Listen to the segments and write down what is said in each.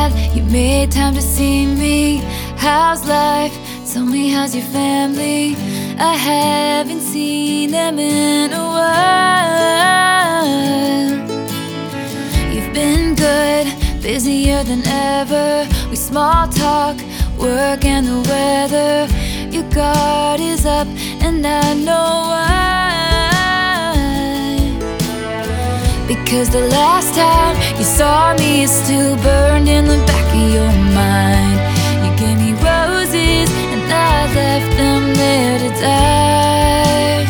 have you made time to see me? How's life? Tell me, how's your family? I haven't seen them in a while. You've been good, busier than ever. We small talk, work and the weather. Your guard is up and I know why. Because the last time you saw me is still burned in the back of your mind. You gave me roses and I left them there to die.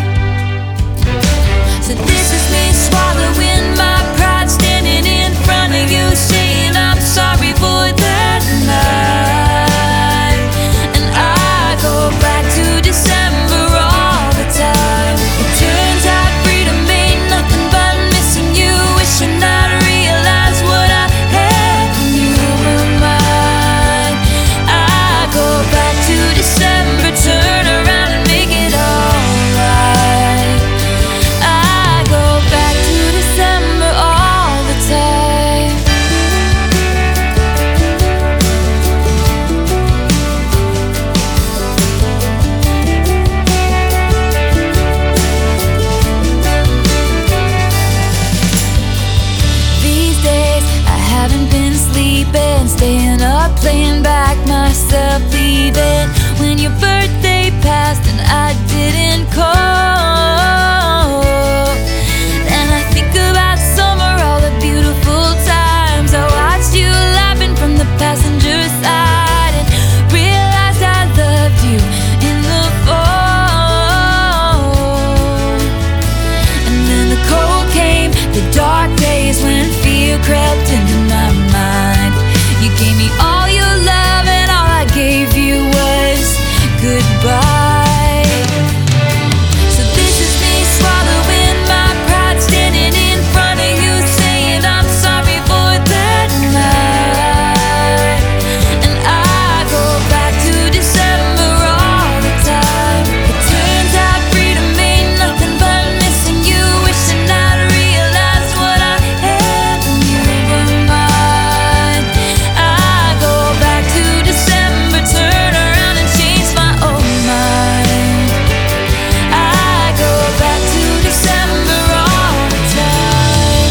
So this is me swallowing my pride, standing in front of you saying I'm sorry for that night. And I go back to December all the time. It turns out freedom ain't nothing but missing you, wishing I'd realized what I had when you were mine. I go back to December, turn around and make it alright. I go back to December all the time. These days I haven't been sleeping, staying up, playing back myself, leaving when your birthday passed and I didn't call. And I think about summer, all the beautiful times I watched you laughing from the passenger side, and realized I loved you in the fall. And then the cold came, the dark days when fear crept into my mind. You gave me all your love and all I gave you was goodbye. So this is me swallowing my pride, standing in front of you saying I'm sorry for that night. And I go back to December all the time. It turns out freedom ain't nothing but missing you, wishing I'd realized what I had when you were mine. I go back to December, turn around and change my own mind. I go back to December all the time.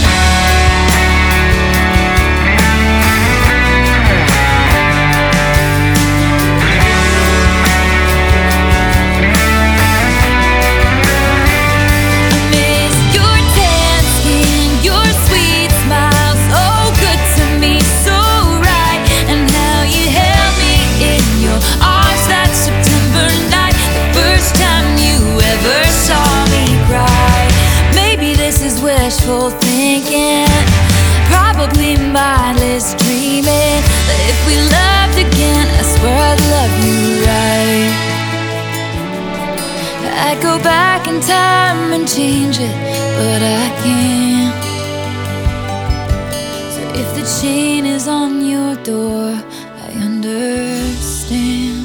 I miss your tan skin, your sweet smile, so good to me, so right. And how you held me in your arms that September night, the first time you ever saw me cry. Maybe this is wishful thinking, probably mindless dreaming, but if we loved again, I swear I'd love you right. I'd go back in time and change it, but I can't. So if the chain is on your door, I understand.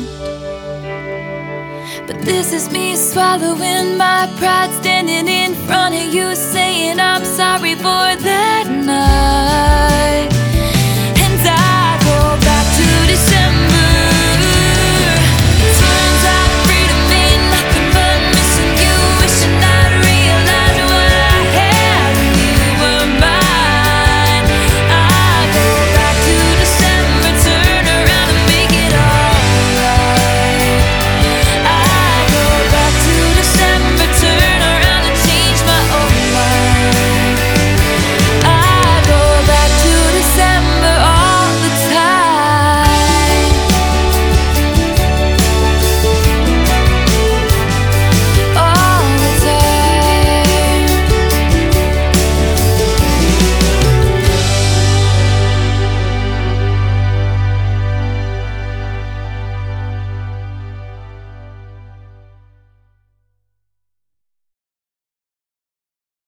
But this is me swallowing my pride, standing in front of you saying I'm sorry for that night.